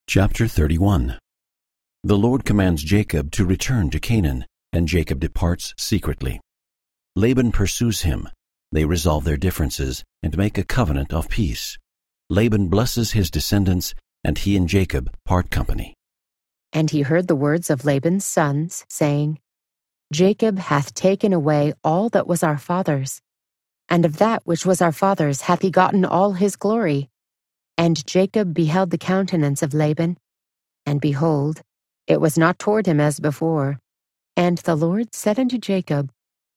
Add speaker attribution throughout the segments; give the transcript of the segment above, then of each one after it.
Speaker 1: Chapter 31. The Lord commands Jacob to return to Canaan, and Jacob departs secretly. Laban pursues him. They resolve their differences and make a covenant of peace. Laban blesses his descendants, and he and Jacob part company.
Speaker 2: And he heard the words of Laban's sons, saying, Jacob hath taken away all that was our father's, and of that which was our father's hath he gotten all his glory. And Jacob beheld the countenance of Laban, and behold, it was not toward him as before. And the Lord said unto Jacob,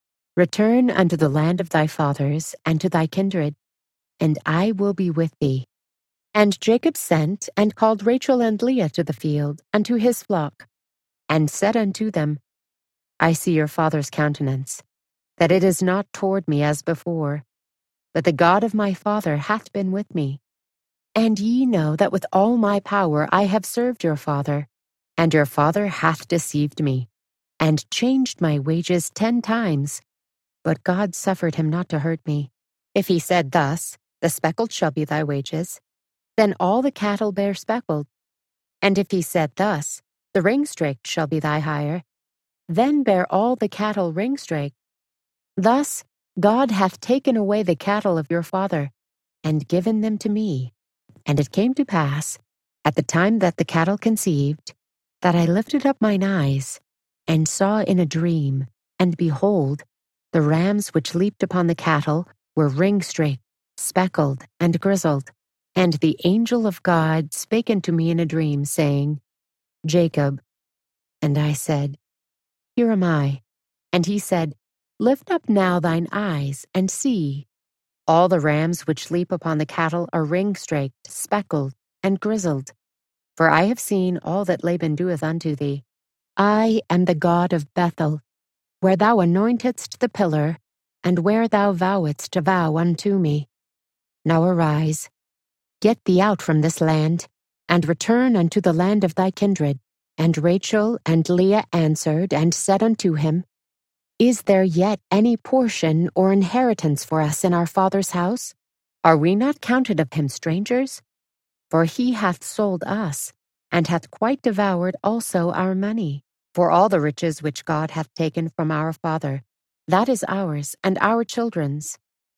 Speaker 2: Return unto the land of thy fathers, and to thy kindred, and I will be with thee. And Jacob sent, and called Rachel and Leah to the field, unto his flock, and said unto them, I see your father's countenance, that it is not toward me as before, but the God of my father hath been with me. And ye know that with all my power I have served your father, and your father hath deceived me, and changed my wages 10 times. But God suffered him not to hurt me. If he said thus, The speckled shall be thy wages, then all the cattle bear speckled. And if he said thus, The ring-straked shall be thy hire, then bear all the cattle ring-straked. Thus God hath taken away the cattle of your father, and given them to me. And it came to pass, at the time that the cattle conceived, that I lifted up mine eyes, and saw in a dream, and behold, the rams which leaped upon the cattle were ring-straked, speckled, and grizzled. And the angel of God spake unto me in a dream, saying, Jacob. And I said, Here am I. And he said, Lift up now thine eyes, and see. All the rams which leap upon the cattle are ring-straked, speckled, and grizzled. For I have seen all that Laban doeth unto thee. I am the God of Bethel, where thou anointedst the pillar, and where thou vowedst a vow unto me. Now arise, get thee out from this land, and return unto the land of thy kindred. And Rachel and Leah answered and said unto him, Is there yet any portion or inheritance for us in our father's house? Are we not counted of him strangers? For he hath sold us, and hath quite devoured also our money. For all the riches which God hath taken from our father, that is ours and our children's.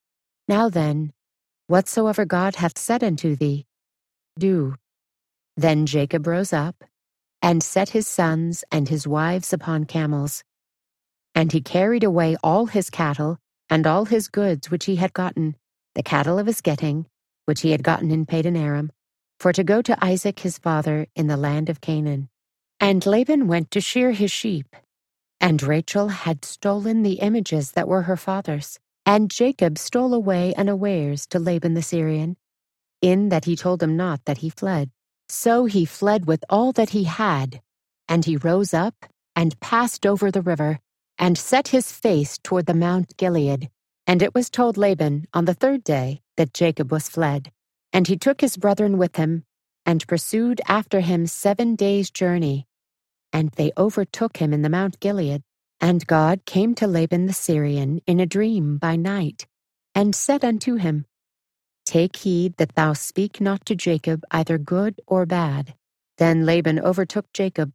Speaker 2: Now then, whatsoever God hath said unto thee, do. Then Jacob rose up, and set his sons and his wives upon camels. And he carried away all his cattle, and all his goods which he had gotten, the cattle of his getting, which he had gotten in Padan Aram, for to go to Isaac his father in the land of Canaan. And Laban went to shear his sheep. And Rachel had stolen the images that were her father's. And Jacob stole away unawares to Laban the Syrian, in that he told him not that he fled. So he fled with all that he had, and he rose up, and passed over the river, and set his face toward the Mount Gilead. And it was told Laban on the 3rd day that Jacob was fled. And he took his brethren with him, and pursued after him 7 days' journey. And they overtook him in the Mount Gilead. And God came to Laban the Syrian in a dream by night, and said unto him, Take heed that thou speak not to Jacob either good or bad. Then Laban overtook Jacob.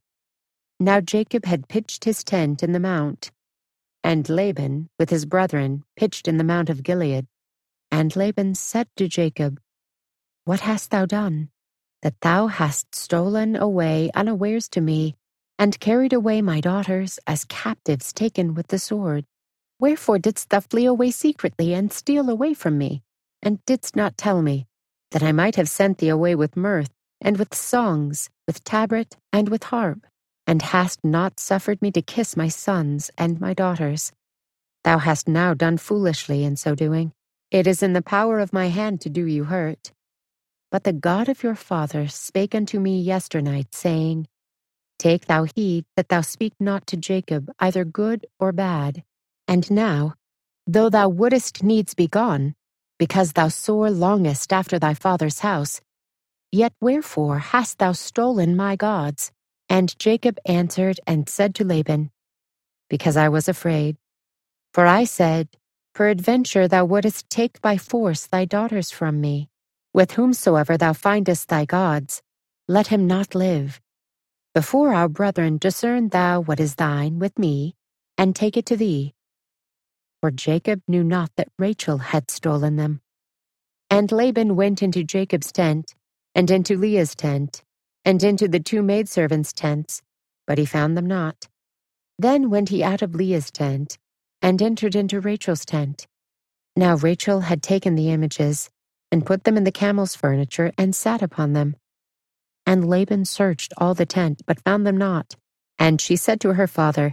Speaker 2: Now Jacob had pitched his tent in the mount, and Laban with his brethren pitched in the Mount of Gilead. And Laban said to Jacob, What hast thou done, that thou hast stolen away unawares to me, and carried away my daughters as captives taken with the sword? Wherefore didst thou flee away secretly, and steal away from me, and didst not tell me, that I might have sent thee away with mirth, and with songs, with tabret, and with harp, and hast not suffered me to kiss my sons and my daughters? Thou hast now done foolishly in so doing. It is in the power of my hand to do you hurt. But the God of your father spake unto me yesternight, saying, Take thou heed that thou speak not to Jacob either good or bad. And now, though thou wouldest needs be gone, because thou sore longest after thy father's house, yet wherefore hast thou stolen my gods? And Jacob answered and said to Laban, Because I was afraid. For I said, Peradventure thou wouldest take by force thy daughters from me. With whomsoever thou findest thy gods, let him not live. Before our brethren discern thou what is thine with me, and take it to thee. For Jacob knew not that Rachel had stolen them. And Laban went into Jacob's tent, and into Leah's tent, and into the two maidservants' tents, but he found them not. Then went he out of Leah's tent, and entered into Rachel's tent. Now Rachel had taken the images, and put them in the camel's furniture, and sat upon them. And Laban searched all the tent, but found them not. And she said to her father,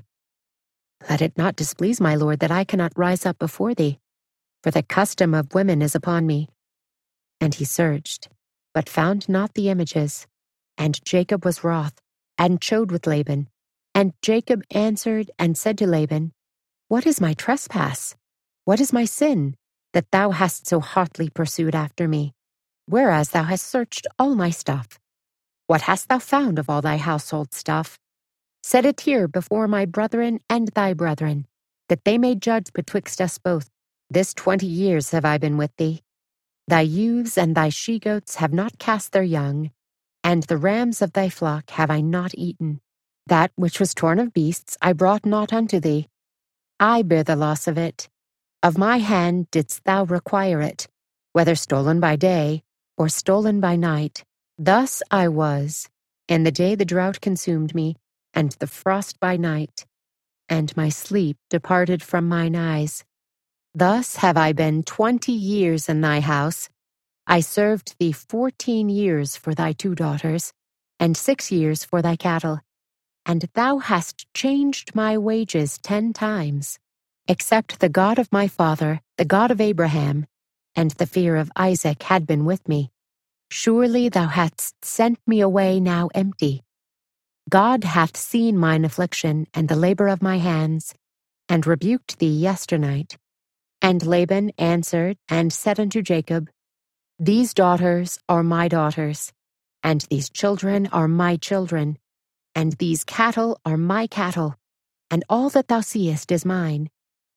Speaker 2: Let it not displease my lord that I cannot rise up before thee, for the custom of women is upon me. And he searched, but found not the images. And Jacob was wroth, and chode with Laban. And Jacob answered and said to Laban, What is my trespass? What is my sin, that thou hast so hotly pursued after me, whereas thou hast searched all my stuff? What hast thou found of all thy household stuff? Set it here before my brethren and thy brethren, that they may judge betwixt us both. This 20 years have I been with thee. Thy ewes and thy she-goats have not cast their young, and the rams of thy flock have I not eaten. That which was torn of beasts I brought not unto thee. I bear the loss of it. Of my hand didst thou require it, whether stolen by day or stolen by night. Thus I was, in the day the drought consumed me, and the frost by night, and my sleep departed from mine eyes. Thus have I been 20 years in thy house. I served thee 14 years for thy 2 daughters, and 6 years for thy cattle. And thou hast changed my wages 10 times. Except the God of my father, the God of Abraham, and the fear of Isaac had been with me. Surely thou hadst sent me away now empty. God hath seen mine affliction and the labor of my hands, and rebuked thee yesternight. And Laban answered and said unto Jacob, These daughters are my daughters, and these children are my children, and these cattle are my cattle, and all that thou seest is mine.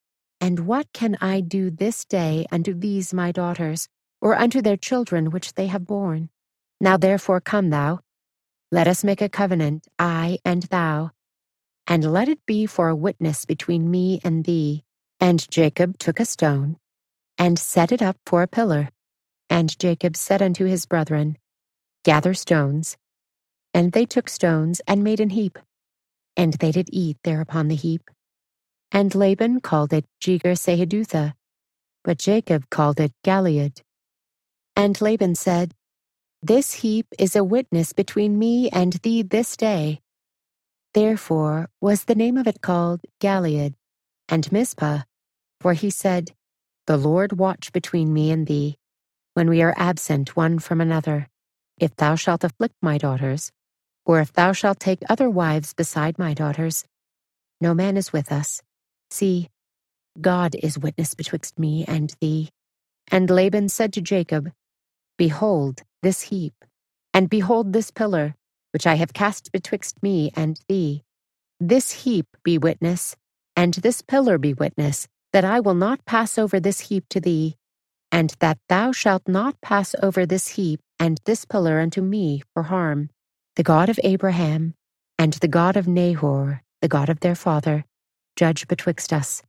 Speaker 2: And what can I do this day unto these my daughters, or unto their children which they have borne? Now therefore come thou, let us make a covenant, I and thou, and let it be for a witness between me and thee. And Jacob took a stone, and set it up for a pillar. And Jacob said unto his brethren, Gather stones. And they took stones, and made an heap. And they did eat there upon the heap. And Laban called it Jegar-sahadutha, but Jacob called it Galeed. And Laban said, This heap is a witness between me and thee this day. Therefore was the name of it called Galeed. And Mizpah, for he said, The Lord watch between me and thee, when we are absent one from another. If thou shalt afflict my daughters, or if thou shalt take other wives beside my daughters, no man is with us. See, God is witness betwixt me and thee. And Laban said to Jacob, Behold this heap, and behold this pillar, which I have cast betwixt me and thee. This heap be witness, and this pillar be witness, that I will not pass over this heap to thee, and that thou shalt not pass over this heap and this pillar unto me for harm. The God of Abraham, and the God of Nahor, the God of their father, judge betwixt us.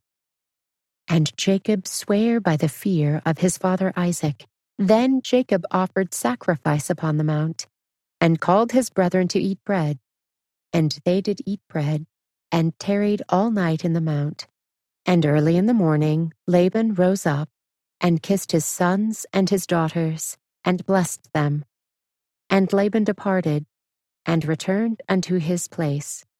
Speaker 2: And Jacob sware by the fear of his father Isaac. Then Jacob offered sacrifice upon the mount, and called his brethren to eat bread. And they did eat bread, and tarried all night in the mount. And early in the morning Laban rose up, and kissed his sons and his daughters, and blessed them. And Laban departed, and returned unto his place.